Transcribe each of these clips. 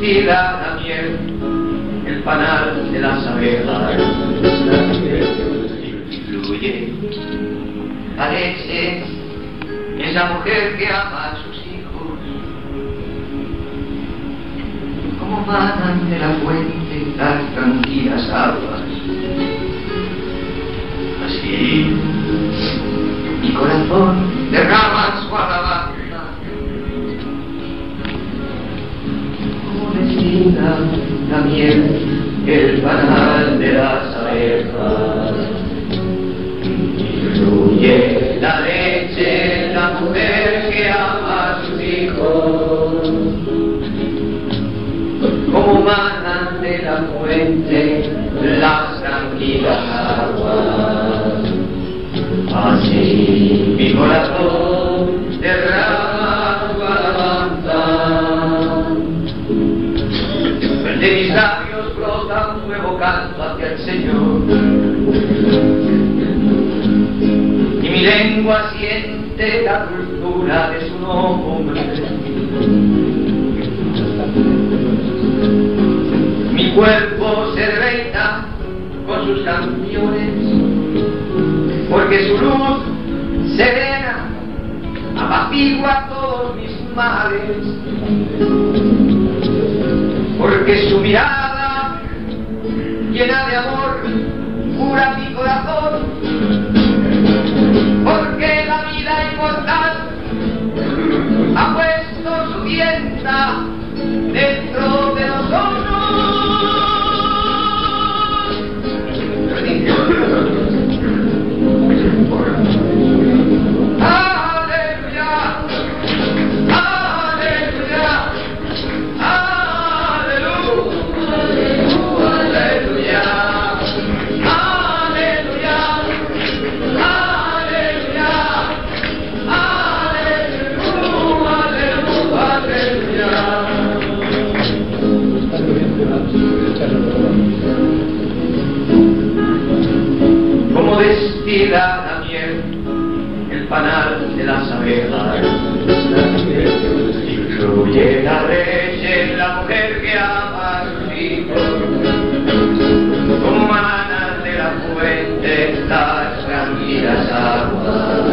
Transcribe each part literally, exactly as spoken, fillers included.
destila la miel, el panal de las abejas, fluye la leche en la mujer que ama a sus hijos, como manan de la fuente las tranquilas aguas. Así mi corazón derrama su alabanza, como destila la miel, el panal de las abejas, y fluye la leche, la mujer que ama a sus hijos, como manan de la fuente las tranquilas aguas. Así mi corazón derrama su alabanza, de mis labios brota un nuevo canto hacia el Señor, y mi lengua siente la dulzura de su nombre. Mi cuerpo se deleita con sus canciones, porque su luz serena apacigua todos mis males, porque su mirada llena de amor cura mi corazón, porque la vida inmortal ha puesto su tienda dentro de nosotros. Como destila la miel, el panal de las abejas, y fluye la leche en la mujer que ama a sus hijos, como manan de la fuente las tranquilas aguas.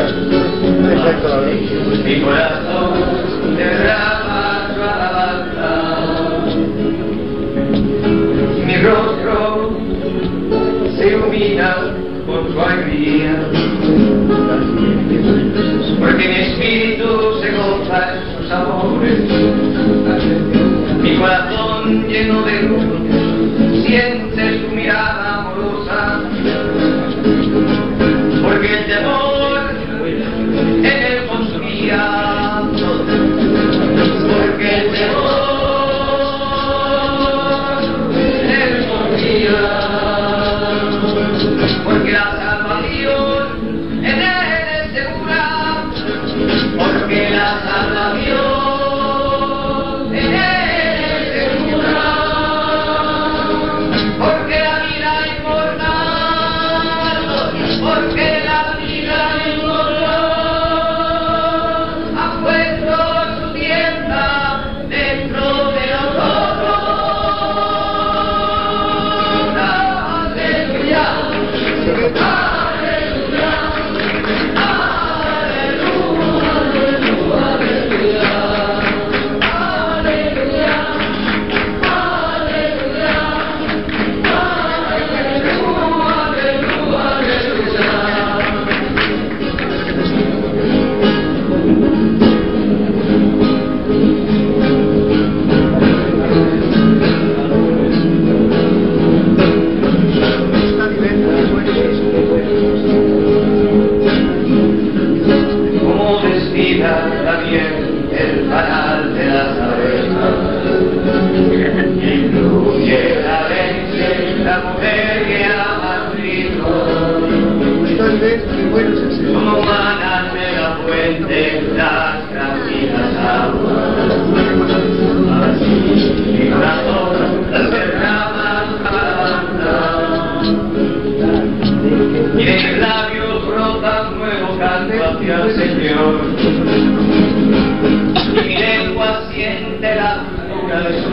Mi corazón derrama su alabanza, mi rostro se ilumina con su alegría, porque mi espíritu se goza en sus amores. Mi corazón lleno de luz siente su mirada amorosa, porque el temor en él consumía, porque el temor en él consumía, porque la salvación en él es segura, porque la salvación en él es segura, porque la vida inmortal, porque la vida inmortal ha puesto su tienda dentro de nosotros. Aleluya. La miel, el panal de las abejas, incluye la leche, la mujer que ama a sus hijos, como manan de la fuente las tranquilas aguas. Así mi corazón derrama su alabanza, y de mis labios brota un nuevo canto hacia el Señor, y mi lengua siente la dulzura de su